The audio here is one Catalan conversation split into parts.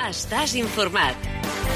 Estàs informat.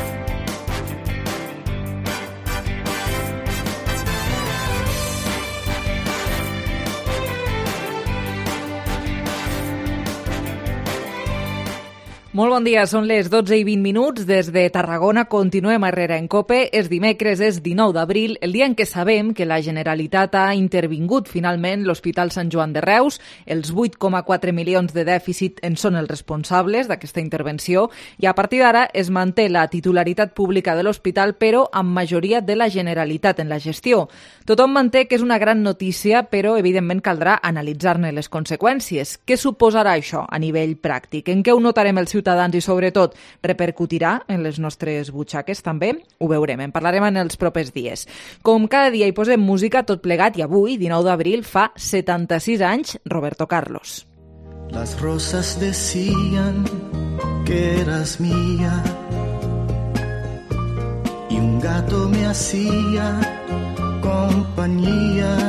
Molt bon dia, són les 12:20. Des de Tarragona continuem a Herrera en Cope. És dimecres, és 19 d'abril, el dia en què sabem que la Generalitat ha intervingut finalment l'Hospital Sant Joan de Reus. Els 8,4 milions de dèficit en són els responsables d'aquesta intervenció i a partir d'ara es manté la titularitat pública de l'hospital, però amb majoria de la Generalitat en la gestió. Tothom manté que és una gran notícia, però evidentment caldrà analitzar-ne les conseqüències. Què suposarà això a nivell pràctic? En què ho notarem els ciutadans i, sobretot, repercutirà en les nostres butxaques també? Ho veurem, en parlarem en els propers dies. Com cada dia hi posem música, tot plegat, i avui, 19 d'abril, fa 76 anys, Roberto Carlos. Las rosas decían que eras mía y un gato me hacía compañía.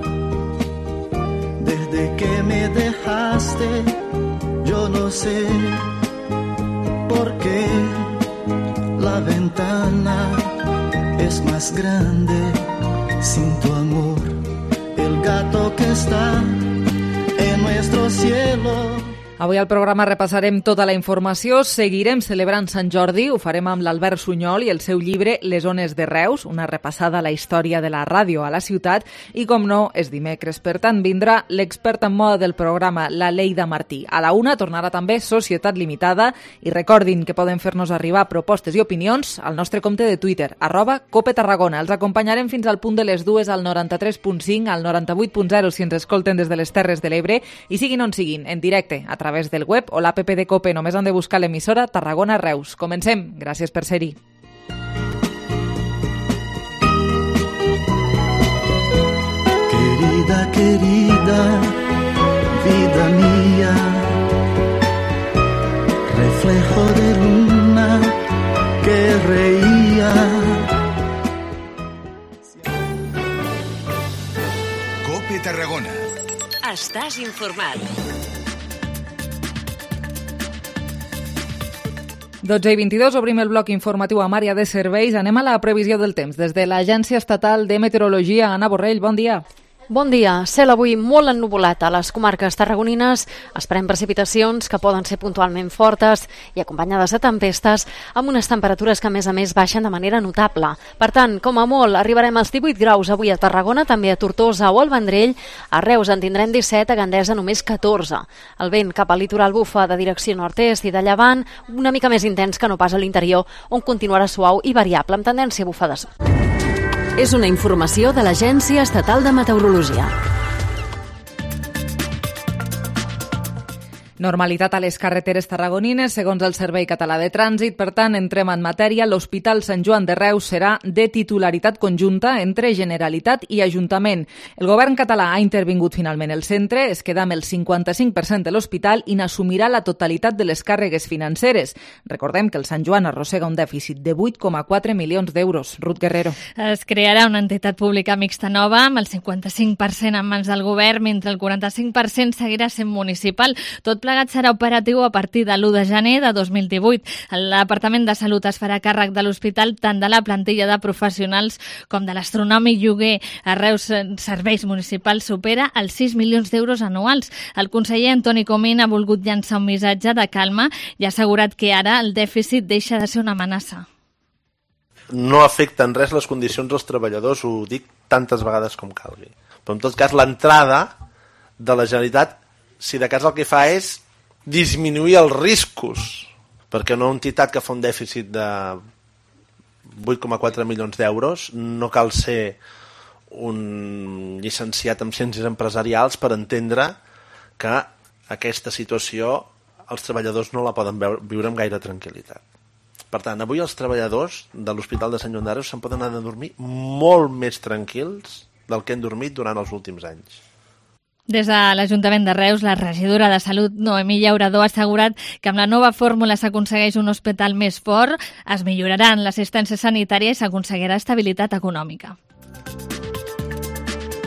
Desde que me dejaste, yo no sé porque la ventana es más grande sin tu amor. El gato que está en nuestro cielo. Avui al programa repassarem tota la informació, seguirem celebrant Sant Jordi, ho farem amb l'Albert Sunyol i el seu llibre Les ones de Reus, una repassada a la història de la ràdio a la ciutat, i com no, és dimecres, per tant vindrà l'expert en moda del programa, la Leida Martí. A la 1 tornarà també Societat Limitada i recordin que poden fer-nos arribar propostes i opinions al nostre compte de Twitter, @CopeTarragona. Els acompanyarem fins al punt de les 2 al 93.5, al 98.0 si ens escolten des de les Terres de l'Ebre i siguin on siguin, en directe, a través del web o l'app de Cope. Només han de buscar l'emissora Tarragona Reus. Comencem. Gràcies per ser-hi. Querida, querida, vida mía, reflejo de luna que reía. Cope Tarragona. Estàs informat. 12:22, obrim el bloc informatiu amb àrea de serveis. Anem a la previsió del temps. Des de l'Agència Estatal de Meteorologia, Anna Borrell, bon dia. Bon dia. Cel avui molt ennuvolat a les comarques tarragonines. Esperem precipitacions que poden ser puntualment fortes i acompanyades de tempestes, amb unes temperatures que, a més, baixen de manera notable. Per tant, com a molt, arribarem als 18 graus avui a Tarragona, també a Tortosa o al Vendrell. A Reus en tindrem 17, a Gandesa només 14. El vent cap al litoral bufa de direcció nord-est i de llevant, una mica més intens que no pas a l'interior, on continuarà suau i variable, amb tendència a bufar de sud. És una informació de l'Agència Estatal de Meteorologia. Normalitat a les carreteres tarragonines, segons el Servei Català de Trànsit. Per tant, entrem en matèria. L'Hospital Sant Joan de Reus serà de titularitat conjunta entre Generalitat i Ajuntament. El govern català ha intervingut finalment el centre, es queda amb el 55% de l'hospital i n'assumirà la totalitat de les càrregues financeres. Recordem que el Sant Joan arrossega un dèficit de 8,4 milions d'euros. Ruth Guerrero. Es crearà una entitat pública mixta nova amb el 55% en mans del govern, mentre el 45% seguirà sent municipal. Tot plegat serà operatiu a partir de l'1 de gener de 2018. El Departament de Salut es farà càrrec de l'hospital tant de la plantilla de professionals com de l'astronòmic lloguer. A Reus Serveis Municipals supera els 6 milions d'euros anuals. El conseller Antoni Comín ha volgut llançar un missatge de calma i ha assegurat que ara el dèficit deixa de ser una amenaça. No afecta en res les condicions dels treballadors, ho dic tantes vegades com calgui. Però en tot cas l'entrada de la Generalitat, si de cas el que fa és disminuir els riscos, perquè una entitat que fa un dèficit de 8,4 milions d'euros no cal ser un llicenciat en ciències empresarials per entendre que aquesta situació els treballadors no la poden viure amb gaire tranquil·litat. Per tant, avui els treballadors de l'Hospital de Sant Joan de Reus se'n poden anar a dormir molt més tranquils del que han dormit durant els últims anys. Des de l'Ajuntament de Reus, la regidora de Salut, Noemí Llaurador, ha assegurat que amb la nova fórmula s'aconsegueix un hospital més fort, es milloraran l'assistència sanitària i s'aconseguirà estabilitat econòmica.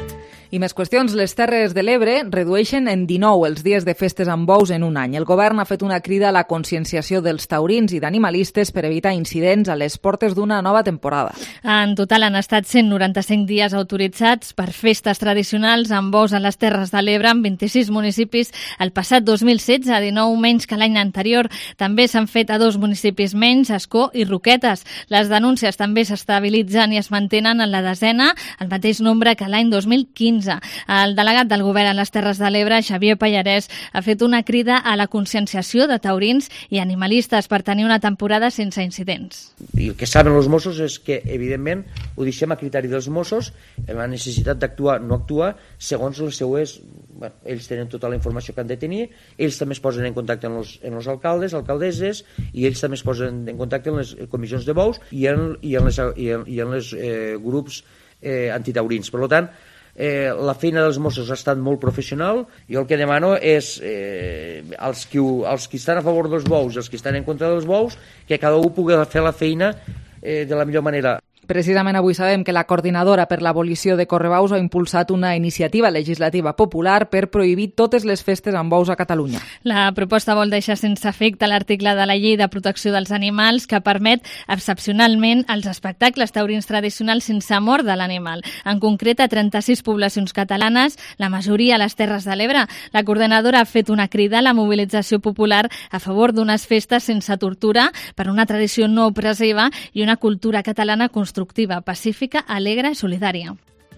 I més qüestions, les Terres de l'Ebre redueixen en 19 els dies de festes amb bous en un any. El govern ha fet una crida a la conscienciació dels taurins i d'animalistes per evitar incidents a les portes d'una nova temporada. En total han estat 195 dies autoritzats per festes tradicionals amb bous a les Terres de l'Ebre en 26 municipis el passat 2016, 19 menys que l'any anterior. També s'han fet a 2 municipis menys, Ascó i Roquetes. Les denúncies també s'estabilitzen i es mantenen en la desena, el mateix nombre que l'any 2015. El delegat del govern a les Terres de l'Ebre, Xavier Pallarès, ha fet una crida a la conscienciació de taurins i animalistes per tenir una temporada sense incidents. I el que saben els Mossos és que, evidentment, ho deixem a criteri dels Mossos, en la necessitat d'actuar no actuar, segons les seues... Bueno, ells tenen tota la informació que han de tenir, ells també es posen en contacte amb els alcaldes, alcaldesses, i ells també es posen en contacte amb les comissions de bous i en les grups antitaurins. Per tant, la feina dels Mossos ha estat molt professional. Jo el que demano és els qui estan a favor dels bous i els que estan en contra dels bous, que cada un pugui fer la feina de la millor manera. Precisament avui sabem que la coordinadora per l'abolició de correbaus ha impulsat una iniciativa legislativa popular per prohibir totes les festes amb bous a Catalunya. La proposta vol deixar sense efecte l'article de la Llei de Protecció dels Animals que permet excepcionalment els espectacles taurins tradicionals sense mort de l'animal. En concret, a 36 poblacions catalanes, la majoria a les Terres de l'Ebre. La coordinadora ha fet una crida a la mobilització popular a favor d'unes festes sense tortura per una tradició no opressiva i una cultura catalana constructiva, pacífica, alegre i solidària.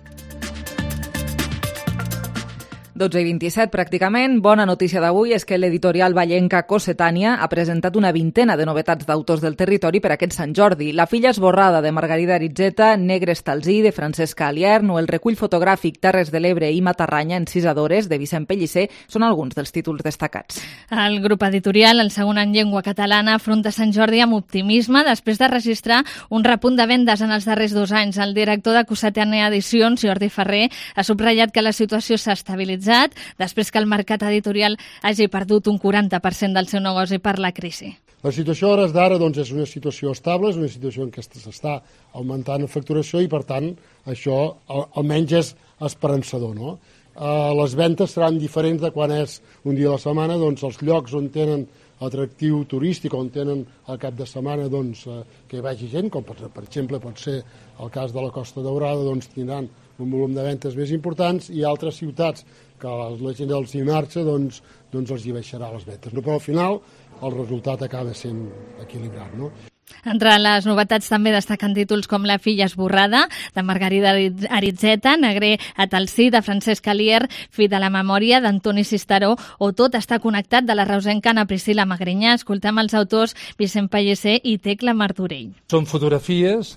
12:27 pràcticament. Bona notícia d'avui és que l'editorial vallenca Cossetània ha presentat una vintena de novetats d'autors del territori per aquest Sant Jordi. La filla esborrada de Margarida Aritzeta, Negre Estalzí de Francesca Aliern o el recull fotogràfic Terres de l'Ebre i Matarranya encisadores de Vicent Pellicer són alguns dels títols destacats. El grup editorial, el segon en llengua catalana, afronta Sant Jordi amb optimisme després de registrar un repunt de vendes en els darrers 2 anys. El director de Cossetània Edicions, Jordi Ferrer, ha subratllat que la situació s'ha estabilitzat després que el mercat editorial hagi perdut un 40% del seu negoci per la crisi. La situació a hores d'ara és una situació estable, és una situació en què s'està augmentant la facturació i, per tant, això almenys és esperançador, no? Les ventes seran diferents de quan és un dia a la setmana, els llocs on tenen atractiu turístic, on tenen el cap de setmana que hi vagi gent, com per exemple pot ser el cas de la Costa Daurada, tindran un volum de ventes més importants, i altres ciutats que la gent els hi marxa, els hi baixarà les ventes. Però al final el resultat acaba sent equilibrat, no? Entre les novetats també destaquen títols com La filla esborrada, de Margarida Aritzeta, Negre Estalzí, de Francesca Aliern, Fi de la memòria, d'Antoni Cisteró, o Tot està connectat, de la reusenca Ana Priscila Magrinyà. Escoltem els autors Vicent Pellicer i Tecla Martorell. Són fotografies,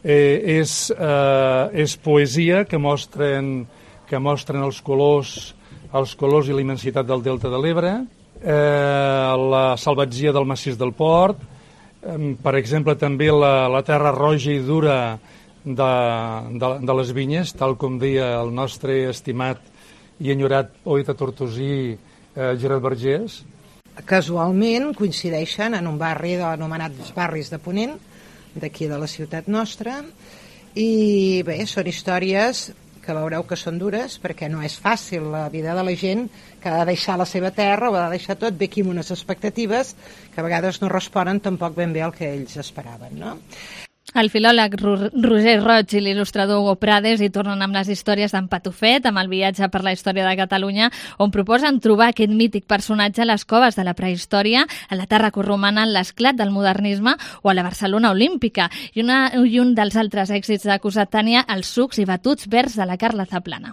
és poesia que mostren els colors i la immensitat del Delta de l'Ebre, la salvatgia del massís del Port, per exemple també la terra roja i dura de les vinyes, tal com deia el nostre estimat i enyorat poeta tortosí Gerard Vergés. Casualment coincideixen en un barri anomenat Barris de Ponent, d'aquí de la ciutat nostra, i bé, són històries que veureu que són dures, perquè no és fàcil la vida de la gent que ha de deixar la seva terra o ha de deixar tot, ve aquí amb unes expectatives que a vegades no responen tampoc ben bé al que ells esperaven, no? El filòleg Roger Roig i l'il·lustrador Hugo Prades hi tornen amb les històries d'en Patufet, amb el viatge per la història de Catalunya, on proposen trobar aquest mític personatge a les coves de la prehistòria, a la Tàrraco romana, en l'esclat del modernisme o a la Barcelona olímpica. I un dels altres èxits de Cossetània, els sucs i batuts verds de la Carla Zaplana.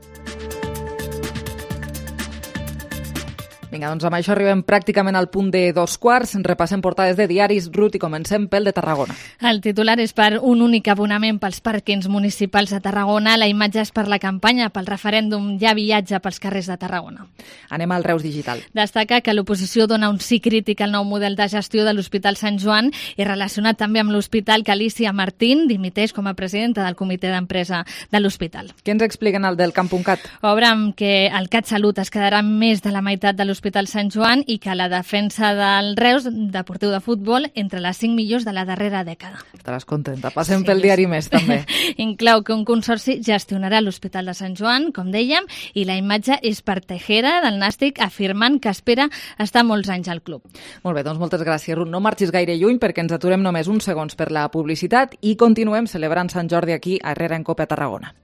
Vinga, doncs amb això arribem pràcticament al punt de 2:15. Repassem portades de diaris, Ruth, i comencem pel de Tarragona. El titular és per un únic abonament pels pàrquings municipals de Tarragona. La imatge és per la campanya pel referèndum Ja viatge pels carrers de Tarragona. Anem al Reus Digital. Destaca que l'oposició dona un sí crític al nou model de gestió de l'Hospital Sant Joan i relacionat també amb l'hospital que Alicia Martín dimiteix com a presidenta del comitè d'empresa de l'hospital. Què ens expliquen el del Camp.cat? Obre amb que el CatSalut es quedarà més de la meitat de l'hospital l'Hospital Sant Joan i que la defensa del Reus, deportiu de futbol, entre les 5 millors de la darrera dècada. Estaràs contenta. Passem pel diari Més, també. Inclou que un consorci gestionarà l'Hospital de Sant Joan, com dèiem, i la imatge és per Tejera, del Nàstic, afirmant que espera estar molts anys al club. Molt bé, doncs moltes gràcies, Ruth. No marxis gaire lluny perquè ens aturem només uns segons per la publicitat i continuem celebrant Sant Jordi aquí a Herrera en Cope a Tarragona.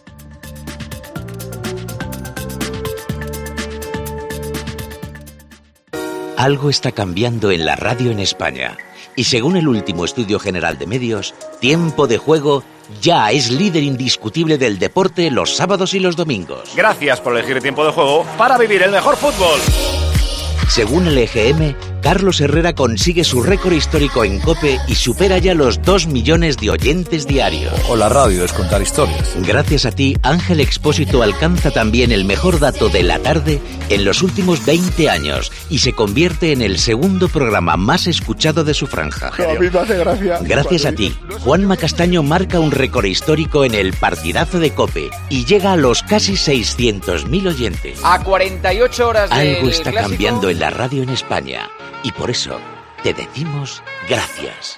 Algo está cambiando en la radio en España. Y según el último estudio general de medios, Tiempo de Juego ya es líder indiscutible del deporte los sábados y los domingos. Gracias por elegir Tiempo de Juego para vivir el mejor fútbol. Según el EGM, Carlos Herrera consigue su récord histórico en COPE y supera ya los 2 millones de oyentes diarios. O la radio es contar historias. Gracias a ti, Ángel Expósito alcanza también el mejor dato de la tarde en los últimos 20 años y se convierte en el segundo programa más escuchado de su franja. A mí me hace gracia. Gracias a ti, Juanma Castaño marca un récord histórico en el partidazo de COPE y llega a los casi 600.000 oyentes. A 48 horas del Algo está clásico. cambiando en la radio en España y por eso te decimos gracias.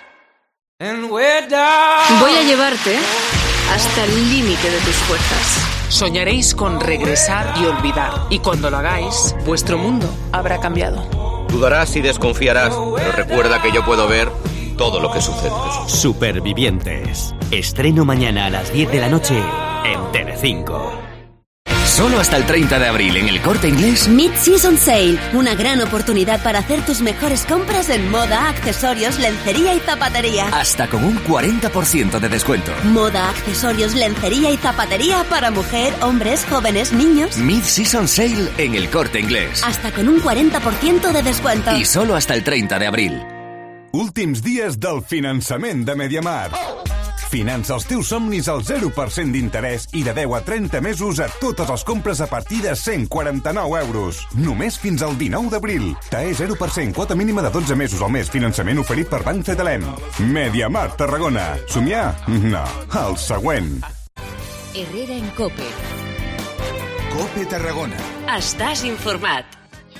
Voy a llevarte hasta el límite de tus fuerzas. Soñaréis con regresar y olvidar. Y cuando lo hagáis, vuestro mundo habrá cambiado. Dudarás y desconfiarás, pero recuerda que yo puedo ver todo lo que sucede. Supervivientes. Estreno mañana a las 10 de la noche en Telecinco. Solo hasta el 30 de abril en El Corte Inglés. Mid-Season Sale, una gran oportunidad para hacer tus mejores compras en moda, accesorios, lencería y zapatería. Hasta con un 40% de descuento. Moda, accesorios, lencería y zapatería para mujer, hombres, jóvenes, niños. Mid-Season Sale en El Corte Inglés. Hasta con un 40% de descuento. Y solo hasta el 30 de abril. Últims dies del finançament de MediaMarkt. Finança els teus somnis al 0% d'interès i de 10 a 30 mesos a totes les compres a partir de 149 euros. Només fins al 19 d'abril. TAE 0%, quota mínima de 12 mesos al mes. Finançament oferit per Banc Cetelem. MediaMarkt Tarragona. Somiar? No. El següent. Herrera en Cope. Cope Tarragona. Estàs informat.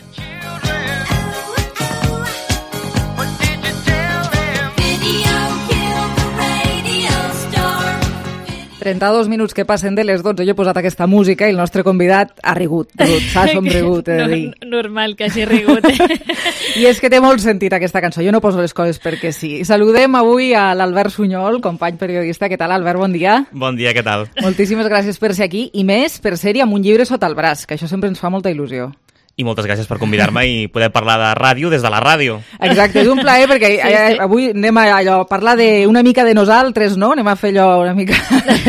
32 minuts que passen de les 12, jo he posat aquesta música i el nostre convidat ha rigut, s'ha somrigut, he de dir. Normal que hagi rigut. I és que té molt sentit aquesta cançó, jo no poso les coses perquè sí. Saludem avui a l'Albert Sunyol, company periodista. Què tal, Albert? Bon dia. Bon dia, què tal? Moltíssimes gràcies per ser aquí i més per ser-hi amb un llibre sota el braç, que això sempre ens fa molta il·lusió. I moltes gràcies per convidar-me i poder parlar de ràdio des de la ràdio. Exacte, és un plaer perquè sí. Avui anem a parlar una mica de nosaltres, no? Anem a fer allò una mica...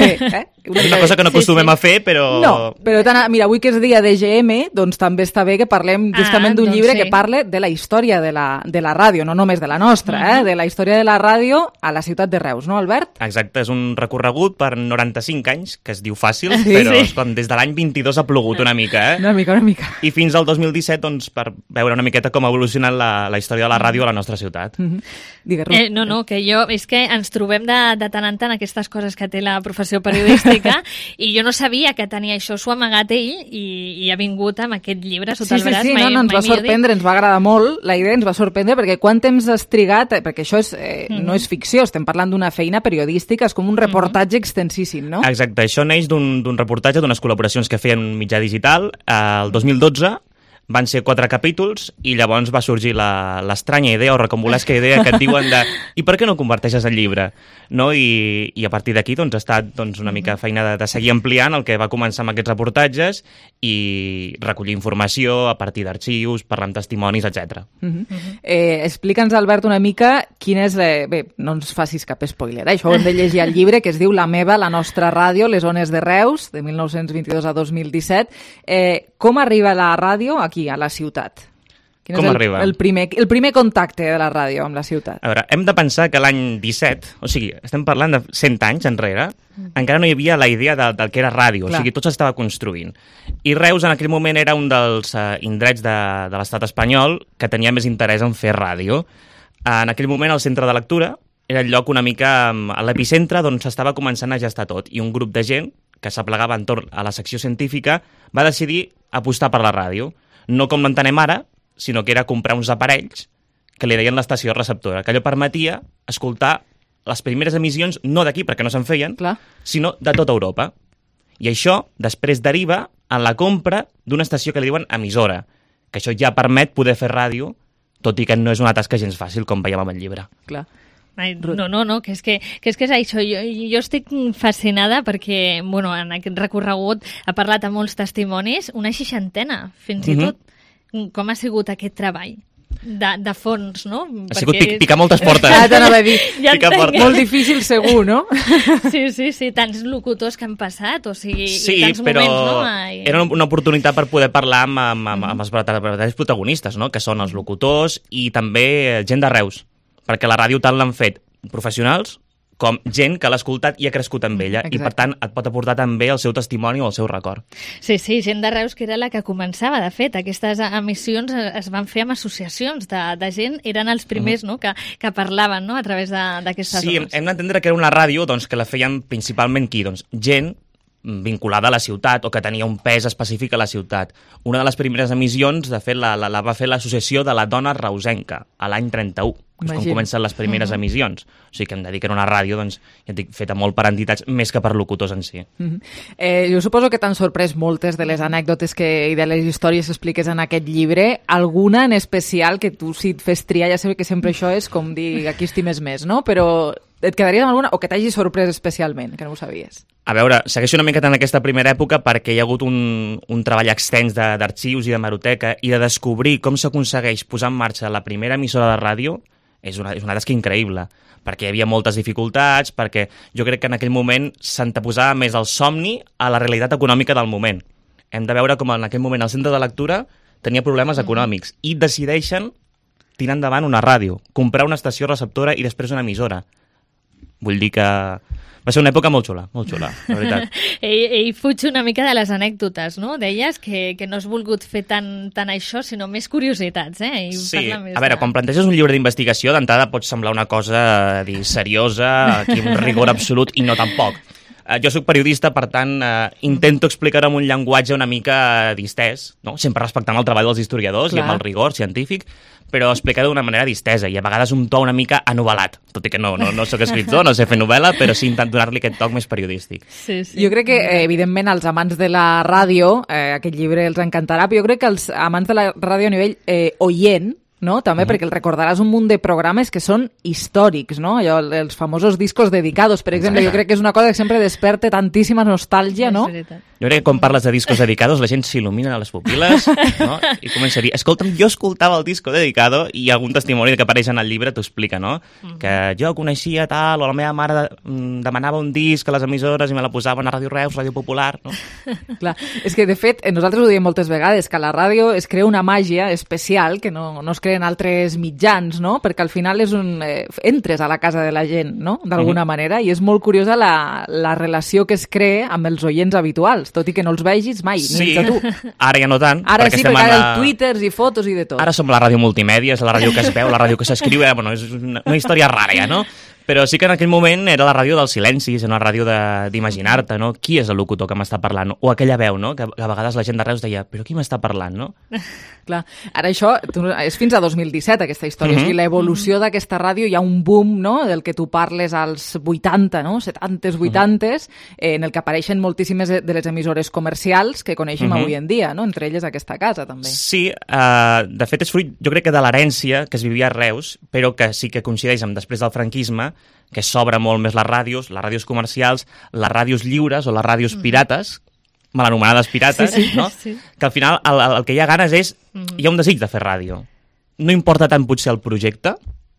És una cosa que no acostumem a fer, però... No, però mira, avui que és dia de GM, doncs també està bé que parlem justament d'un llibre que parla de la història de la ràdio, no només de la nostra, de la història de la ràdio a la ciutat de Reus, no, Albert? Exacte, és un recorregut per 95 anys, que es diu fàcil, però des de l'any 22 ha plogut una mica, Una mica. I fins al 2017, doncs, per veure una miqueta com ha evolucionat la història de la ràdio a la nostra ciutat. Digues, Ruth. No, que és que ens trobem de tant en tant aquestes coses que té la professió periodística i jo no sabia que tenia això, s'ho ha amagat ell i ha vingut amb aquest llibre sota el braç. Sí, ens va sorprendre, ens va agradar molt la idea, ens va sorprendre perquè quant temps has trigat, perquè això no és ficció, estem parlant d'una feina periodística, és com un reportatge extensíssim, no? Exacte, això neix d'un reportatge, d'unes col·laboracions que feien un mitjà digital el 2012. Van ser 4 capítols i llavors va sorgir l'estranya idea o recombolesca idea que et diuen de i per què no converteixes el llibre? No? I a partir d'aquí ha estat una mica feina de seguir ampliant el que va començar amb aquests reportatges i recollir informació a partir d'arxius, parlar amb testimonis, etc. Explica'ns, Albert, una mica quin és... Bé, no ens facis cap spoiler, això ho hem de llegir al llibre, que es diu La meva, la nostra ràdio, les ones de Reus, de 1922 a 2017. Com arriba la ràdio aquí a la ciutat? Com arriba? El primer contacte de la ràdio amb la ciutat. A veure, hem de pensar que l'any 17, o sigui, estem parlant de 100 anys enrere, encara no hi havia la idea del que era ràdio, o sigui, tot s'estava construint. I Reus en aquell moment era un dels indrets de l'estat espanyol que tenia més interès en fer ràdio. En aquell moment el centre de lectura era el lloc una mica a l'epicentre d'on s'estava començant a gestar tot, i un grup de gent que s'aplegava entorn a la secció científica va decidir apostar per la ràdio. no com l'entenem ara, sinó que era comprar uns aparells que li deien l'estació receptora, que allò permetia escoltar les primeres emissions, no d'aquí, perquè no se'n feien, sinó de tota Europa. I això després deriva en la compra d'una estació que li diuen emissora, que això ja permet poder fer ràdio, tot i que no és una tasca gens fàcil, com veiem amb el llibre. Clar. Ai, no, que és això. Jo estic fascinada perquè, bueno, en aquest recorregut ha parlat amb molts testimonis, una 60, fins i tot. Com ha sigut aquest treball? De fons, no? Ha sigut picar moltes portes. Ja t'anava a dir. Molt difícil segur, no? Sí, tants locutors que han passat, o sigui, sí, i tants però moments, no? Era una oportunitat per poder parlar amb els verdaderos protagonistes, no? Que són els locutors i també gent de Reus, perquè la ràdio tant l'han fet professionals com gent que l'ha escoltat i ha crescut amb ella. Exacte. I per tant et pot aportar també el seu testimoni o el seu record. Sí, gent de Reus que era la que començava. De fet, aquestes emissions es van fer amb associacions de gent, eren els primers no? que parlaven no? A través d'aquestes zones. Sí, hem d'entendre que era una ràdio doncs, que la feien principalment qui? Doncs gent vinculada a la ciutat o que tenia un pes específic a la ciutat. Una de les primeres emissions, de fet, la va fer l'Associació de la Dona Reusenca, a l'any 31, que és quan comencen les primeres emissions. O sigui que hem de dir que era una ràdio doncs, ja dic, feta molt per entitats, més que per locutors en si. Jo suposo que t'han sorprès moltes de les anècdotes i de les històries que expliques en aquest llibre. Alguna en especial que tu, si et fes triar, ja sé que sempre això és com dir aquí estimes més, no? Però et quedaries amb alguna o que t'hagi sorprès especialment, que no ho sabies? A veure, segueixo una miqueta en aquesta primera època perquè hi ha hagut un treball extens d'arxius i de hemeroteca i de descobrir com s'aconsegueix posar en marxa la primera emissora de ràdio és una tasca increïble, perquè hi havia moltes dificultats, perquè jo crec que en aquell moment s'anteposava més el somni a la realitat econòmica del moment. Hem de veure com en aquell moment el centre de lectura tenia problemes econòmics i decideixen tirar endavant una ràdio, comprar una estació receptora i després una emissora. Vull dir que va ser una època molt xula, la veritat. Ell fuig una mica de les anècdotes, no? Deies que no has volgut fer tant això, sinó més curiositats, I sí, a veure, quan planteges un llibre d'investigació, d'entrada pot semblar una cosa seriosa, aquí amb rigor absolut, i no tampoc. Jo soc periodista, per tant, intento explicar-ho amb un llenguatge una mica distès, no? Sempre respectant el treball dels historiadors i amb el rigor científic, però explicar d'una manera distesa i a vegades un to una mica anovel·lat, tot i que no soc escriptor, no sé fer novel·la, però sí intent donar-li aquest toc més periodístic. Sí. Jo crec que, evidentment, als amants de la ràdio, aquest llibre els encantarà, però jo crec que els amants de la ràdio a nivell oient, no? També perquè el recordaràs un munt de programes que són històrics, no? Allò, els famosos discos dedicados, per exemple, jo crec que és una cosa que sempre desperta tantíssima nostàlgia, no? Jo crec que quan parles de discos dedicados la gent s'il·lumina a les pupil·les, no? I comença a dir, escolta'm, jo escoltava el disco dedicado i algun testimoni que apareix en el llibre t'ho explica, no? Que jo coneixia tal, o la meva mare demanava un disc a les emissores i me la posaven a Ràdio Reus, Ràdio Popular, no? Clar, és que de fet, nosaltres ho diem moltes vegades, que a la ràdio es crea una màgia especial que no es crea en altres mitjans, no? Perquè al final és entres a la casa de la gent, no? D'alguna manera, i és molt curiosa la relació que es crea amb els oients habituals, tot i que no els vegis mai, ni que tu. Ara ja no tant. Ara sí, perquè ara twitters i fotos i de tot. Ara som la ràdio multimèdia, és la ràdio que es veu, la ràdio que s'escriu, bueno, és una història rara ja, no? Però sí que en aquell moment era la ràdio dels silencis, una ràdio d'imaginar-te, no? Qui és el locutor que m'està parlant? O aquella veu, no? Que a vegades la gent de Reus deia, però qui m'està parlant, no? Clar, ara això és fins a 2017, aquesta història. O sigui, l'evolució d'aquesta ràdio, hi ha un boom, no?, del que tu parles als 80, no?, 70s, 80s, en el que apareixen moltíssimes de les emissores comercials que coneixem avui en dia, no?, entre elles aquesta casa, també. Sí, de fet és fruit, jo crec que de l'herència que es vivia a Reus, però que sí que coincideix amb després del franquisme, que s'obre molt més les ràdios comercials, les ràdios lliures o les ràdios pirates, mal anomenades pirates, no? Sí. Que al final el que hi ha ganes és... Hi ha un desig de fer ràdio. No importa tant potser el projecte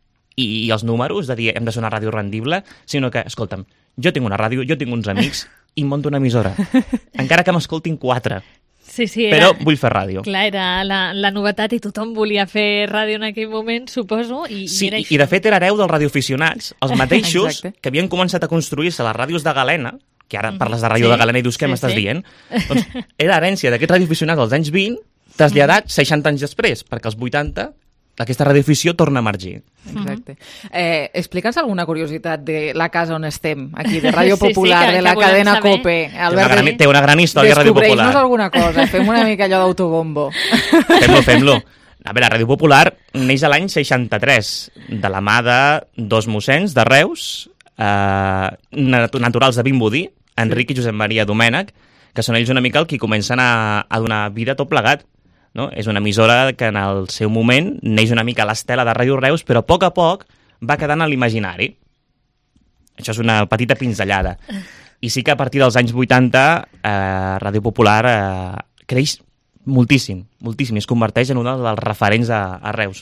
i els números, de dir hem de ser una ràdio rendible, sinó que, escolta'm, jo tinc una ràdio, jo tinc uns amics i monto una emissora. Encara que m'escoltin 4. Sí, però vull fer ràdio. Clar, era la novetat i tothom volia fer ràdio en aquell moment, suposo. Sí, i de fet era hereu dels radioaficionats, els mateixos que havien començat a construir-se les ràdios de galena, que ara parles de ràdio de galena i dius què m'estàs dient, doncs era herència d'aquests radioaficionats dels anys 20, traslladat 60 anys després, perquè als 80 aquesta radioafició torna a emergir. Exacte. Explica'ns alguna curiositat de la casa on estem, aquí, de Ràdio Popular, de la cadena COPE. Albert, té una gran història Ràdio Popular. Descobreix-nos alguna cosa, fem una mica allò d'autobombo. Fem-lo. A veure, Ràdio Popular neix a l'any 63, de la mà de dos mossens de Reus, naturals de Vimbodí, Enric i Josep Maria Domènech, que són ells una mica el qui comencen a donar vida a tot plegat. No? És una emissora que en el seu moment neix una mica a l'estela de Ràdio Reus, però a poc va quedant a l'imaginari. Això és una petita pinzellada. I sí que a partir dels anys 80 Ràdio Popular creix moltíssim, i es converteix en un dels referents a Reus.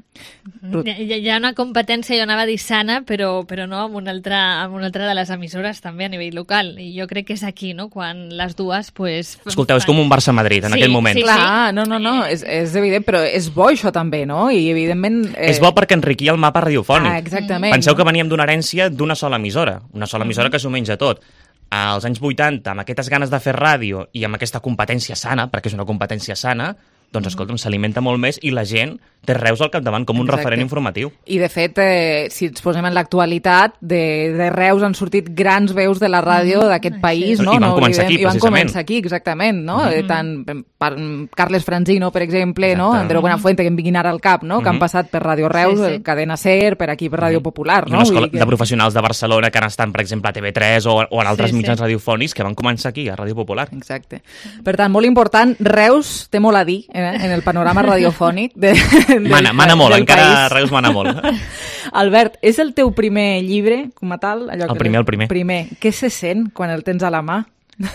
Hi ha una competència, jo anava a dir sana, però no, amb una altra de les emissores també a nivell local, i jo crec que és aquí, no?, quan les dues pues, escolteu, és com un Barça-Madrid en aquell moment. Sí. Clar, no, és evident, però és bo això també, no? I evidentment... És bo perquè enriquia el mapa radiofònic. Exactament. Penseu que veníem d'una herència d'una sola emissora que s'ho menja tot. Als anys 80, amb aquestes ganes de fer ràdio i amb aquesta competència sana, perquè és una competència sana, doncs, escolta'm, s'alimenta molt més i la gent té Reus al capdavant com un referent informatiu. I, de fet, si ens posem en l'actualitat, de Reus han sortit grans veus de la ràdio d'aquest país, no? I van començar aquí, precisament. I van començar aquí, exactament, no? Tant Carles Franzino, per exemple, no? Andreu Buenafuente, que em vinguin ara al cap, no? Que han passat per Ràdio Reus, Cadena SER, per aquí per Ràdio Popular, no? I una escola de professionals de Barcelona que han estat, per exemple, a TV3 o en altres mitjans radiofònics que van començar aquí, a Ràdio Popular. Exacte. Per tant, molt important, Reus té molt a dir en el panorama radiofònic mana molt, encara país. Reus mana molt. Albert, és el teu primer llibre, com a tal? El primer. Què se sent quan el tens a la mà?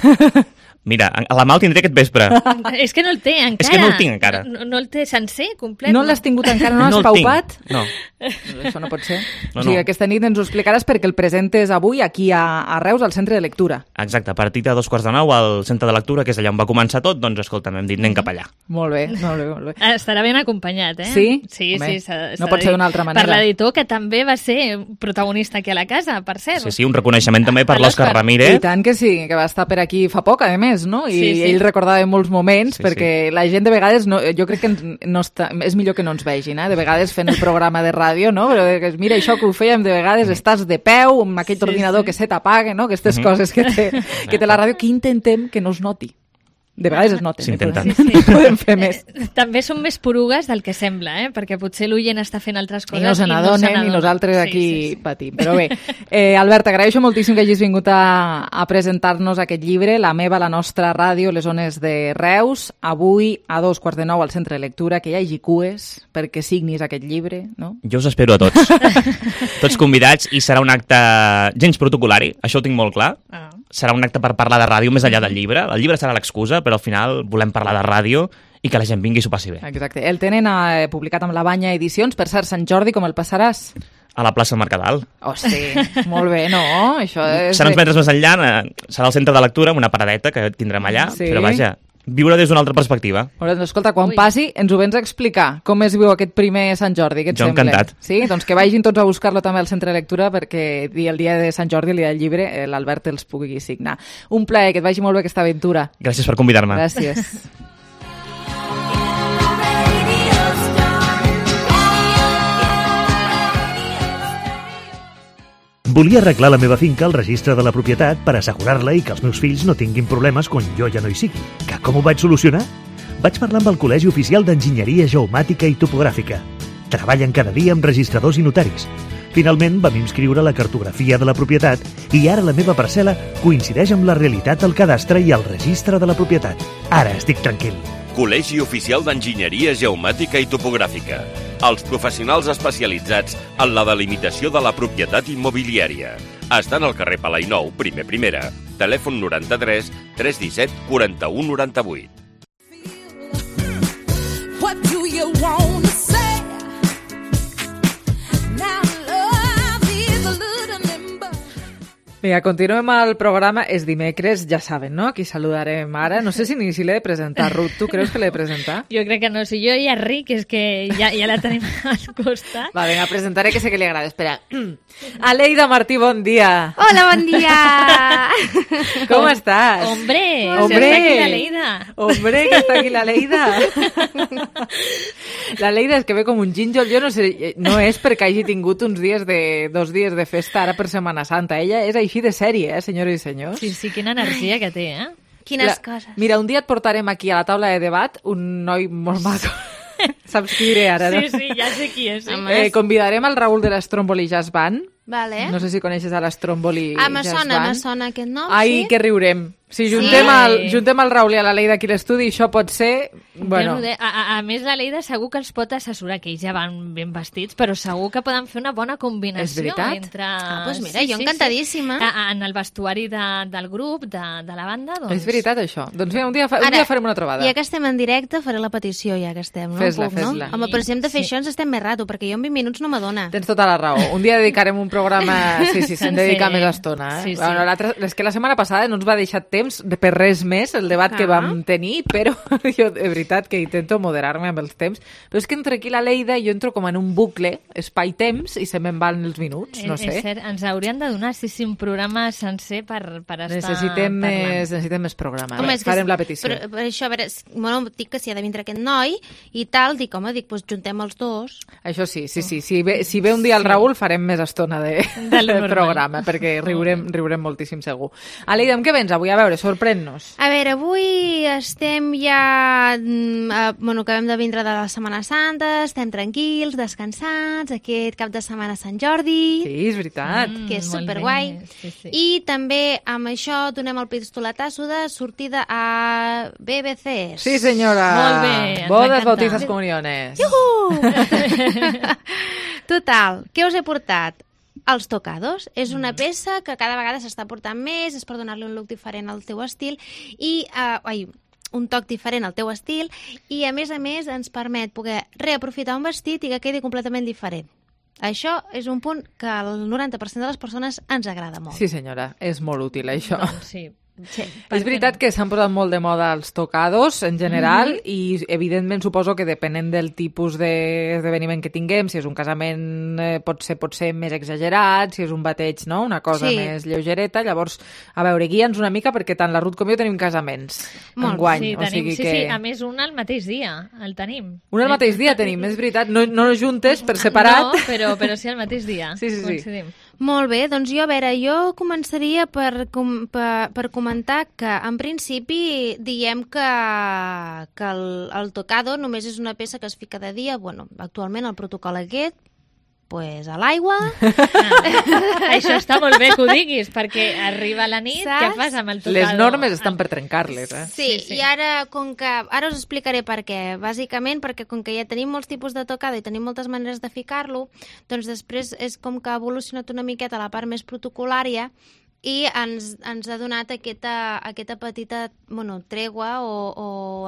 Mira, a la mà el tindré aquest vespre. És que no el té encara. És que no el tinc encara. No el té sencer, complet. No l'has tingut encara, no l'has paupat? No. Això no pot ser. O sigui, aquesta nit ens ho explicaràs perquè el presentes avui aquí a Reus, al Centre de Lectura. Exacte, a partir de 2:45 al Centre de Lectura, que és allà on va començar tot, doncs escolta'm, hem dit anem cap allà. Molt bé. Estarà ben acompanyat, eh? Sí? Sí. No pot ser d'una altra manera. Per l'editor, que també va ser protagonista aquí a la casa, per cert. Sí, un reconeixement també per l'Òscar Ramírez. I tant que sí, que va estar per aquí fa poc, a més, no? I ell recordava molts moments, perquè la gent de vegades, jo crec que és millor que no ens vegin, de vegades fent el programa de ràdio, no? Però mira, això que ho fèiem, de vegades estàs de peu, amb aquest ordinador que se t'apaga, no? Aquestes coses que té la ràdio, que intentem que no es noti. De vegades es nota. Podem fer més. També són més porugues del que sembla, perquè potser l'oient està fent altres coses i no se n'adonen, i nosaltres aquí patim. Però bé, Albert, t'agraeixo moltíssim que hagis vingut a presentar-nos aquest llibre, La meva, la nostra ràdio, les ones de Reus, avui a 2:45 al Centre de Lectura, que hi hagi cues perquè signis aquest llibre, no? Jo us espero a tots. Tots convidats, i serà un acte gens protocolari, això ho tinc molt clar. Serà un acte per parlar de ràdio més enllà del llibre. El llibre serà l'excusa, però al final volem parlar de ràdio i que la gent vingui i s'ho passi bé. Exacte. El tenen publicat amb la Banya Edicions. Per cert, Sant Jordi, com el passaràs? A la plaça del Mercadal. Hosti, molt bé, no? Això és... Serà uns metres més enllà, serà el Centre de Lectura, amb una paradeta que tindrem allà, però vaja, viure des d'una altra perspectiva. Escolta, quan passi, ens ho vens a explicar com es viu aquest primer Sant Jordi, què et sembla? Jo encantat. Sí? Doncs que vagin tots a buscar-lo també al Centre de Lectura, perquè el dia de Sant Jordi, el dia del llibre, l'Albert els pugui signar. Un plaer, que et vagi molt bé aquesta aventura. Gràcies per convidar-me. Gràcies. Volia arreglar la meva finca al registre de la propietat per assegurar-la i que els meus fills no tinguin problemes quan jo ja no hi sigui. Que com ho vaig solucionar? Vaig parlar amb el Col·legi Oficial d'Enginyeria Geomàtica i Topogràfica. Treballen cada dia amb registradors i notaris. Finalment vam inscriure la cartografia de la propietat i ara la meva parcel·la coincideix amb la realitat del cadastre i el registre de la propietat. Ara estic tranquil. Col·legi Oficial d'Enginyeria Geomàtica i Topogràfica. Els professionals especialitzats en la delimitació de la propietat immobiliària. Estan al carrer Palai Nou, primer primera. Telèfon 93 317 41 98. What do you want to say? Mira, continuem el programa. És dimecres, ja saben, no? Aquí saludarem ara. No sé si ni si l'he de presentar, Ruth. Tu creus que l'he de presentar? Jo crec que no. Si jo ja ric, és que ja la tenim al costat. Va, vinga, presentaré, que sé que li agrada. Espera. Aleida Martí, bon dia. Hola, bon dia. ¿Cómo estás? Hombre, Hombre, está aquí la Leida. Hombre, que está aquí la Leida. La Leida és que ve com un gínjol. Jo no sé, no és perquè hagi tingut uns dies dos dies de festa ara per Setmana Santa. Ella és així de sèrie, senyores i senyors. Sí, quina energia que té, eh? Quines coses. Mira, un dia et portarem aquí a la taula de debat un noi molt maco. Saps qui diré ara, no? Sí, ja sé qui és. Convidarem al Raül de l'Stromboli Jazz Band. Vale. No sé si coneixes a l'Stromboli Jazz Band. Me sona aquest nom, Ai, sí. Que riurem. Si juntem el Raül i a la Leida aquí a l'estudi, això pot ser... Bueno. A més, la Leida segur que els pot assessorar, que ells ja van ben vestits, però segur que poden fer una bona combinació. És veritat? Entre... Doncs mira, jo encantadíssima. En el vestuari del grup, de la banda, doncs... És veritat, això. Doncs mira, un dia farem una trobada. Ja que estem en directe, faré la petició, ja que estem. No? Fes-la. Home, però si hem de fer això ens estem més rato, perquè jo en 20 minuts no m'adona. Tens tota la raó. Un dia dedicarem un programa... Sí, s'hem de dedicar més estona. Sí. Bueno, és que la setmana passada no ens va deixar temps per res més el debat que vam tenir, però jo de veritat que intento moderar-me amb els temps. Però és que entre aquí la Leida jo entro com en un bucle, espai-temps, i se me'n van els minuts, no sé. És cert, ens haurien de donar un programa sencer per estar necessitem més programa. Home, farem la petició. Per això, a veure, bueno, dic que si ha de vindre aquest noi i tal, dic, doncs juntem els dos. Això sí. Si ve un dia el Raül farem més estona del programa, perquè riurem moltíssim segur. Aleida, amb què vens avui? A veure, sorprèn-nos. A veure, avui estem ja... acabem de vindre de la Setmana Santa, estem tranquils, descansats, aquest cap de setmana Sant Jordi... Sí, és veritat. Que és superguai. Sí. I també amb això donem el pistoletasso de sortida a BBC. Sí, senyora. Molt bé. Bodes, bautizas, comuniones. Total, què us he portat? Els tocados. És una peça que cada vegada s'està portant més, és per donar-li un look diferent al teu estil i... un toc diferent al teu estil i, a més, ens permet poder reaprofitar un vestit i que quedi completament diferent. Això és un punt que el 90% de les persones ens agrada molt. Sí, senyora, és molt útil, això. Doncs sí. Sí, és veritat que s'han posat molt de moda els tocados en general i evidentment suposo que depenent del tipus d'esdeveniment que tinguem, si és un casament pot ser més exagerat, si és un bateig, no? Una cosa més lleugereta, llavors a veure, guia'ns una mica perquè tant la Ruth com jo tenim casaments enguany. Sí, a més un al mateix dia el tenim. Un al mateix dia tenim, és veritat, no juntes per separat. No, però sí al mateix dia. Sí. Molt bé, doncs jo començaria per comentar que, en principi, diem que el tocado només és una peça que es fica de dia. Bueno, actualment el protocol aquest, pues a l'aigua. Això està molt bé que ho diguis, perquè arriba la nit, saps? Què fas amb el tocado? Les normes estan per trencar-les, Sí, i ara us explicaré per què. Bàsicament perquè com que ja tenim molts tipus de tocado i tenim moltes maneres de ficar-lo, doncs després és com que ha evolucionat una miqueta la part més protocolària i ens ha donat aquesta petita tregua o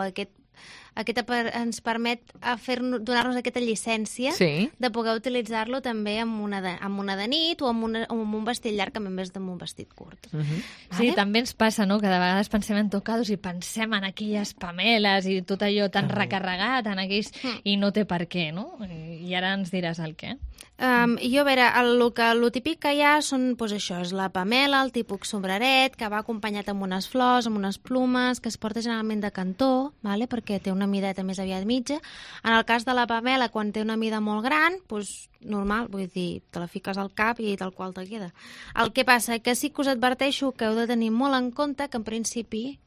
ens permet donar-nos aquesta llicència de poder utilitzar-lo també amb una de nit o amb un vestit llarg en vez d'un vestit curt. Sí, també ens passa, no?, que de vegades pensem en tocados i pensem en aquelles pameles i tot allò tan recarregat, en aquells... i no té per què, no? I ara ens diràs el què. Jo, a veure, el típic que hi ha són, això, és la pamela, el tipus sombreret, que va acompanyat amb unes flors, amb unes plumes, que es porta generalment de cantó, perquè té una mideta més aviat mitja. En el cas de la pamela, quan té una mida molt gran, doncs normal, vull dir, te la fiques al cap i tal qual te queda. El que passa que sí que us adverteixo que heu de tenir molt en compte que en principi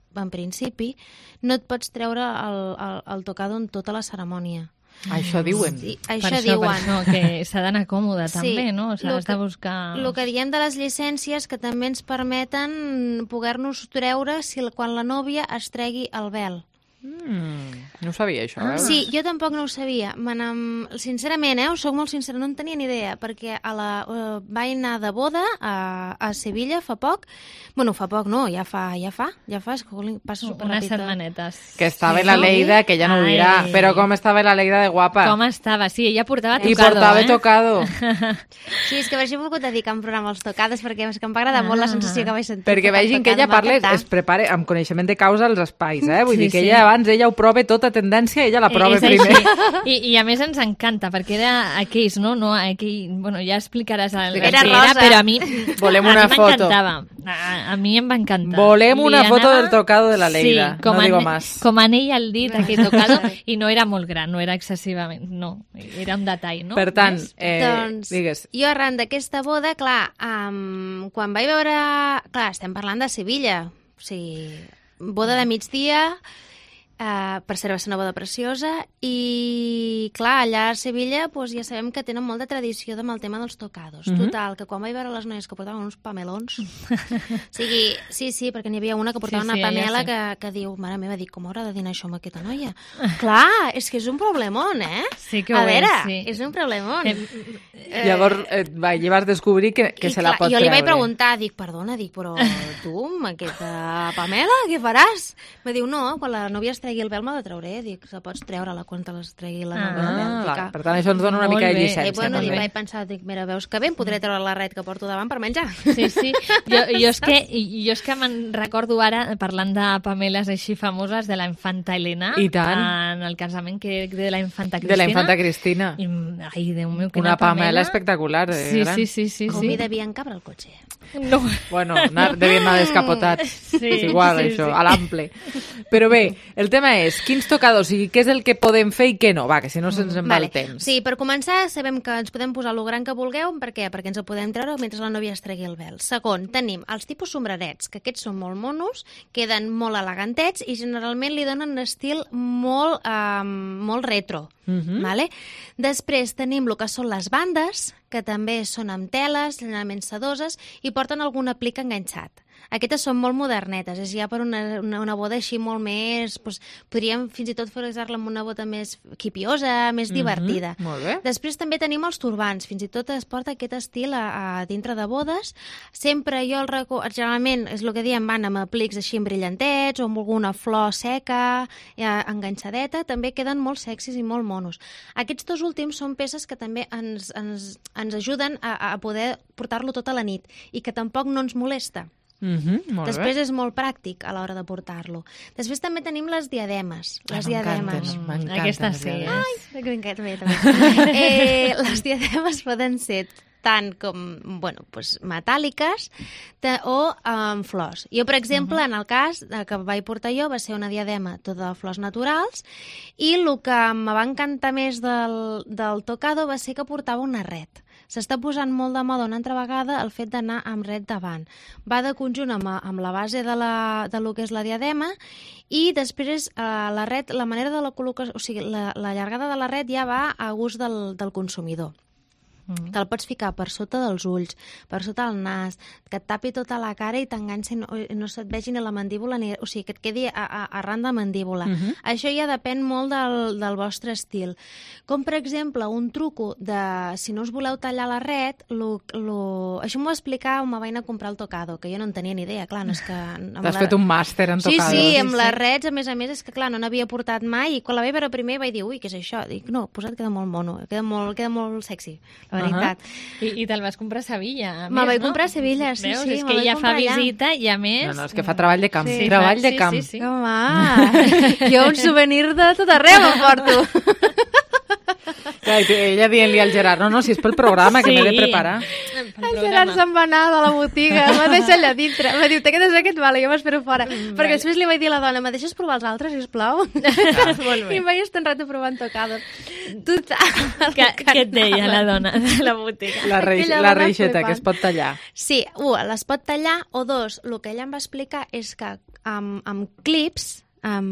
no et pots treure el tocado en tota la cerimònia. Això diuen. Sí, això diuen. Per això, que s'ha d'anar còmode també, no? S'has de buscar... El que diem de les llicències que també ens permeten poder-nos treure quan la nòvia es tregui el vel. No ho sabia, això. Sí, jo tampoc no ho sabia. Sincerament, soc molt sincera, no en tenia ni idea, perquè vaig anar de boda a Sevilla fa poc. Bueno, fa poc no, ja fa, és que passa superràpid. Unes setmanetes. Que estava la Leida, que ja no ho dirà, però com estava la Leida de guapa. Com estava, sí, ella portava tocado. I portava tocado. Sí, és que per això he volgut dedicar un programa als tocados, perquè és que em va agradar molt la sensació que vaig sentir. Perquè vegin que ella parla, es prepara amb coneixement de causa als espais, Vull dir que ella abans, ella ho prova tota tendència, ella la prova primer. I a més ens encanta, perquè era aquells, no? Aquell, bueno, ja explicaràs era rosa, però a mi volem una foto. M'encantava. A mi em va encantar. Volem una foto del tocado de la Leida, no digo más. Com anell al dit, aquell tocado, i no era molt gran, no era excessivament, no, era un detall, no? Per tant, digues. Jo arran d'aquesta boda, clar, quan vaig veure... Clar, estem parlant de Sevilla, o sigui, boda de migdia, per cert va ser una boda preciosa, i clar, allà a Sevilla ja sabem que tenen molta tradició amb el tema dels tocados. Total, que quan vaig veure les noies que portaven uns pamelons, sí, perquè n'hi havia una que portava una pamela que diu, mare meva, com haurà de dinar això amb aquesta noia? Clar, és que és un problemón, Sí que ho és, sí. És un problemón. Llavors, vas descobrir que se la pot treure. Jo li vaig preguntar, perdona, però tu, amb aquesta pamela, què faràs? Me diu, no, quan la nòvia es tregui el vel m'ha de treure, se pots treure-la quan te les tregui la nòvia. Per tant, això ens dona una mica de llicència. Vaig pensar, mira, veus que bé, em podré treure la ret que porto davant per menjar. Sí. Jo és que me'n recordo ara, parlant de pameles així famoses, de la infanta Helena. I tant. En el casament de la infanta Cristina. De la infanta Cristina. Ai, Déu meu, que una pamela espectacular. Sí. Com hi devien cabre el cotxe? No. Bueno, devien anar descapotats. És igual, això, a l'ample. Però bé, el tema és, quins tocados, o sigui, què és el que podem fer i què no? Va, que si no se'ns en va el temps. Sí, per començar, sabem que ens podem posar lo gran que vulgueu. Per què? Perquè ens el podem treure mentre la nòvia es tregui el vel. Segon, tenim els tipus sombrerets, que aquests són molt monos, queden molt elegantets i generalment li donen un estil molt retro. Vale? Després tenim el que són les bandes, que també són amb teles, generalment sedoses, i porten algun aplic enganxat. Aquestes són molt modernetes, és ja per una boda així molt més... podríem fins i tot fer-la amb una boda més quipiosa, més divertida. Molt bé. Després també tenim els turbants, fins i tot es porta aquest estil a dintre de bodes. Sempre jo generalment, és el que diem, van amb aplics així brillantets o amb alguna flor seca, enganxadeta, també queden molt sexis i molt monos. Aquests dos últims són peces que també ens ajuden a poder portar-lo tota la nit i que tampoc no ens molesta. Després és molt pràctic a l'hora de portar-lo. Després també tenim les diademes. M'encanten. Aquestes sí. Les diademes poden ser tant com metàl·liques o amb flors. Jo, per exemple, en el cas que vaig portar jo, va ser una diadema tota de flors naturals i el que em va encantar més del tocado va ser que portava una ret. S'està posant molt de moda una altra vegada el fet d'anar amb ret davant. Va de conjunt amb la base de lo que és la diadema i després la ret, la manera de la col·locació, o sigui, la llargada de la ret ja va a gust del consumidor. Que el pots ficar per sota dels ulls, per sota el nas, que et tapi tota la cara i t'enganci, no se't vegi ni la mandíbula, o sigui, que et quedi arran de mandíbula. Això ja depèn molt del vostre estil. Com, per exemple, un truco de, si no us voleu tallar la ret, això m'ho va explicar on me vaig anar a comprar el tocado, que jo no en tenia ni idea, clar, no és que... T'has fet un màster en tocado. Sí, amb les rets, a més, és que, clar, no n'havia portat mai, i quan la vaig veure primer vaig dir, ui, què és això? Dic, no, posat queda molt mono, queda molt sexy, la veritat. I te'l vas comprar a Sevilla, a més, me'l vaig comprar a Sevilla, sí. Veus? És que ella fa visita i a més... No, és que fa treball de camp. Treball de camp. Sí. Home, jo un souvenir de tot arreu em porto. Ella dient-li al Gerard, no, si és pel programa que m'he de preparar. El Gerard se'n va anar de la botiga, m'ha deixat allà dintre. M'ha dit, te quedes aquest? Vale, jo m'espero fora. Perquè després li vaig dir a la dona, me deixes provar els altres, sisplau? I em vaig estar un rato provant tocados. Total. Què et deia la dona de la botiga? La reixeta, que es pot tallar. Sí, les pot tallar, o dos, el que ella em va explicar és que amb clips,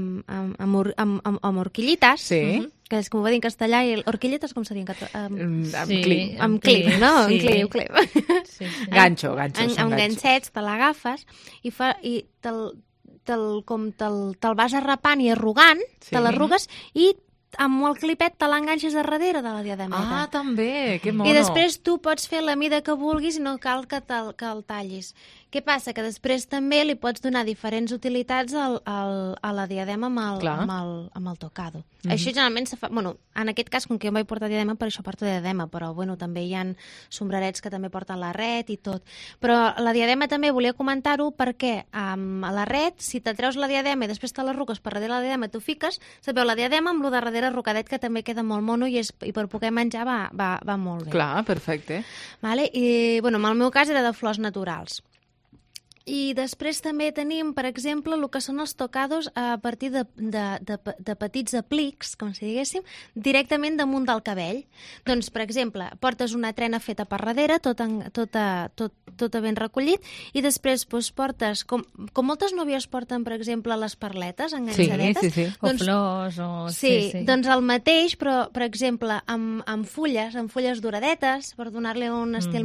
amb horquillites, que és com ho va dir en castellà, i horquilletes com seria en català? Amb clip, no? Un clip. Ganxo. Amb ganxets te l'agafes i te'l vas arrapant i arrugant, te l'arrugues i amb el clipet te l'enganxes a darrere de la diademeta. Ah, també, que mono. I després tu pots fer la mida que vulguis i no cal que el tallis. Què passa? Que després també li pots donar diferents utilitats a la diadema amb el tocado. Això generalment se fa... Bueno, en aquest cas, com que jo em vaig portar diadema, per això porto diadema, però bueno, també hi ha sombrerets que també porten la ret i tot. Però la diadema també volia comentar-ho perquè a la ret, si te treus la diadema i després te l'arrugues per darrere la diadema, tu fiques, sabeu, la diadema amb lo de darrere arrugadet, que també queda molt mono i per poder menjar va molt bé. Clar, perfecte. Vale? I, bueno, en el meu cas era de flors naturals. I després també tenim, per exemple, el que són els tocados a partir de petits aplics, com si diguéssim, directament damunt del cabell. Doncs, per exemple, portes una trena feta per darrere, tota ben recollit, i després portes, com moltes nòvies porten, per exemple, les perletes enganxadetes. Sí. O flors, o... Sí, doncs el mateix, però, per exemple, amb fulles doradetes, per donar-li un estil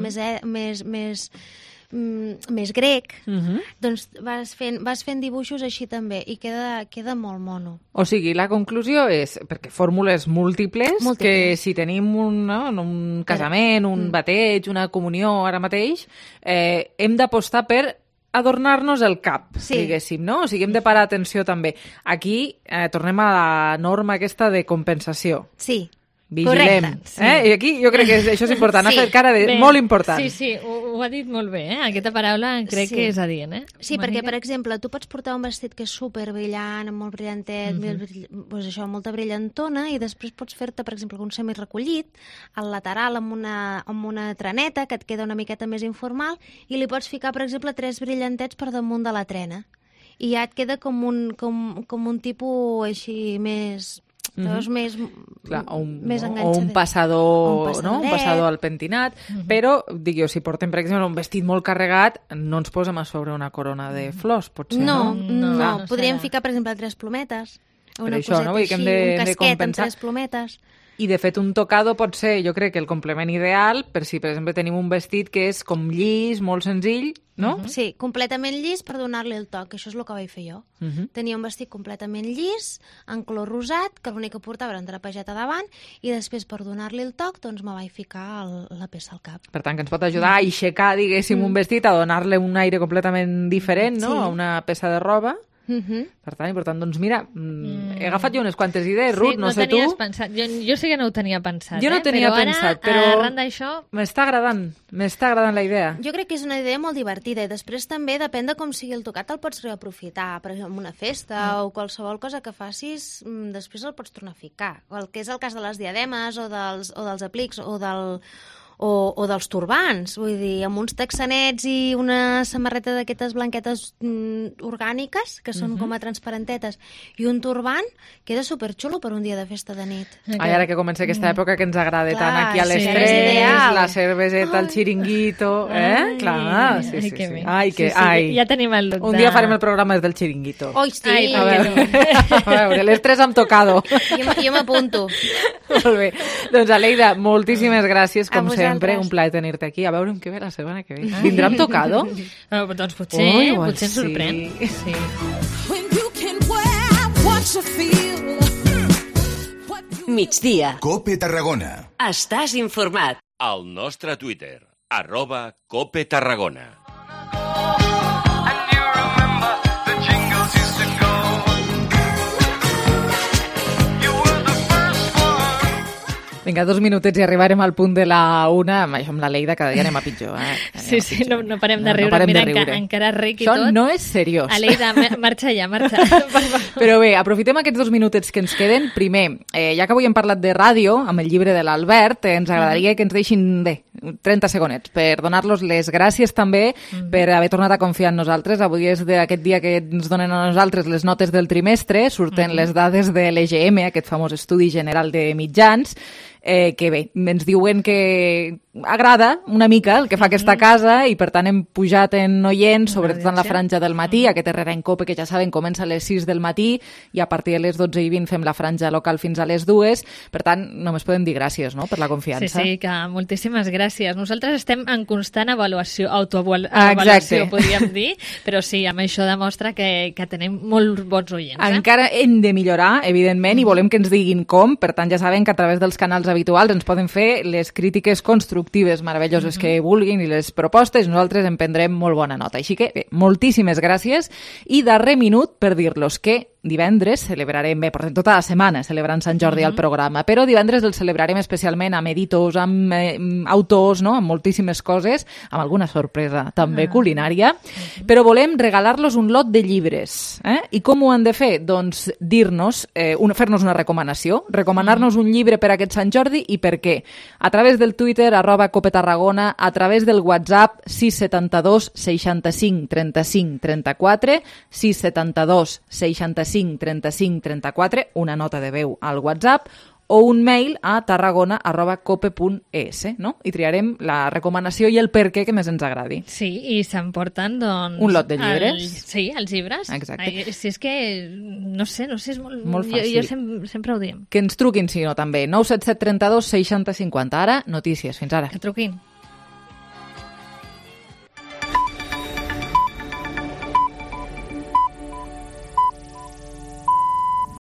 més grec, doncs vas fent dibuixos així també i queda molt mono. O sigui, la conclusió és, perquè fórmules múltiples, que si tenim un casament, un bateig, una comunió ara mateix, hem d'apostar per adornar-nos el cap, diguéssim, no? O sigui, hem de parar atenció també. Aquí tornem a la norma aquesta de compensació. Sí. Vigilem. I aquí jo crec que això és important. Ha fet cara de molt important. Sí, ho ha dit molt bé. Aquesta paraula crec que és adient. Sí, perquè, per exemple, tu pots portar un vestit que és superbrillant, amb molt brillantet, molta brillantona, i després pots fer-te, per exemple, un semirecollit al lateral amb una treneta que et queda una miqueta més informal, i li pots ficar, per exemple, 3 brillantets per damunt de la trena. I ja et queda com un tipus així més... més enganxadet. O un passador, un passador al pentinat, però, dic jo, si portem, per exemple, un vestit molt carregat, no ens posem a sobre una corona de flors, potser, no? No, podríem ficar, per exemple, 3 plometes, una coseta així, un casquet amb 3 plometes. I, de fet, un tocado pot ser, jo crec, que el complement ideal per si, per exemple, tenim un vestit que és com llis, molt senzill, no? Sí, completament llis per donar-li el toc, això és el que vaig fer jo. Tenia un vestit completament llis, en color rosat, que l'únic que portava era un drapejat a davant, i després, per donar-li el toc, doncs me vaig ficar la peça al cap. Per tant, que ens pot ajudar a aixecar, diguéssim, un vestit, a donar-li un aire completament diferent, no?, a una peça de roba. Per tant, doncs mira, he agafat jo unes quantes idees, Ruth, no sé tu. Pensat. Jo sí que no ho tenia pensat. Jo no ho tenia pensat, però arran d'això... m'està agradant la idea. Jo crec que és una idea molt divertida i després també depèn de com sigui el tocat, el pots reaprofitar, per exemple, en una festa o qualsevol cosa que facis, després el pots tornar a ficar. El que és el cas de les diademes o dels aplics o dels turbants, vull dir, amb uns texanets i una samarreta d'aquestes blanquetes orgàniques, que són com a transparentetes, i un turbant, queda superxulo per un dia de festa de nit. Ara que comença aquesta època que ens agrada tant aquí a les 3, la cerveseta, el xiringuito, Clar, sí. Ja tenim el look. Un dia farem el programa del xiringuito. Oi, sí. A veure, les 3 amb tocado. Jo m'apunto. Molt bé. Doncs, Aleida, moltíssimes gràcies, com sempre, un plaer tenir-te aquí. A veure què ve la setmana que ve. Vindrà amb tocado? Doncs potser ens sorprèn. Sí. Migdia. Cope Tarragona. Estàs informat. Al nostre Twitter, @CopeTarragona. Vinga, 2 minutets i arribarem al punt de la 1. Amb la Leida cada dia anem a pitjor. Sí, no parem de riure. Mira, encara ric i tot. Això no és seriós. Aleida, marxa ja, marxa. Però bé, aprofitem aquests 2 minutets que ens queden. Primer, ja que avui hem parlat de ràdio, amb el llibre de l'Albert, ens agradaria que ens deixin 30 segonets per donar-los les gràcies també per haver tornat a confiar en nosaltres. Avui és d'aquest dia que ens donen a nosaltres les notes del trimestre, surten les dades de l'EGM, aquest famós estudi general de mitjans, que bé, ens diuen que agrada una mica el que fa aquesta casa i per tant hem pujat en oients, sobretot en la franja del matí, aquest Herrera en Cope que ja saben comença a les 6 del matí i a partir de les 12:20 fem la franja local fins a les 2. Per tant, només podem dir gràcies, no?, per la confiança. Sí, que moltíssimes gràcies. Nosaltres estem en constant autoavaluació, podríem dir, però sí, amb això demostra que tenim molts bons oients. Encara hem de millorar, evidentment, i volem que ens diguin com. Per tant, ja saben que a través dels canals habituals ens poden fer les crítiques constructives meravelloses que vulguin i les propostes, nosaltres en prendrem molt bona nota. Així que, bé, moltíssimes gràcies i darrer minut per dir-los que divendres celebrarem, portem tota la setmana celebrant Sant Jordi al programa, però divendres el celebrarem especialment amb editors, amb autors, no?, amb moltíssimes coses, amb alguna sorpresa també culinària, però volem regalar-los un lot de llibres. I com ho han de fer? Doncs dir-nos, fer-nos una recomanació, recomanar-nos un llibre per aquest Sant Jordi i per què. A través del Twitter, @CopeTarragona, a través del WhatsApp 672 65 35 34, 672 65 35 34, una nota de veu al WhatsApp, o un mail a tarragona@cope.es, no? I triarem la recomanació i el per què que més ens agradi. Sí, i s'emporten, doncs... un lot de llibres. Sí, els llibres. Exacte. Si és que, no sé, és molt fàcil. Jo sempre ho diem. Que ens truquin, si no, també. 977 32 60 50. Ara, notícies. Fins ara. Que truquin.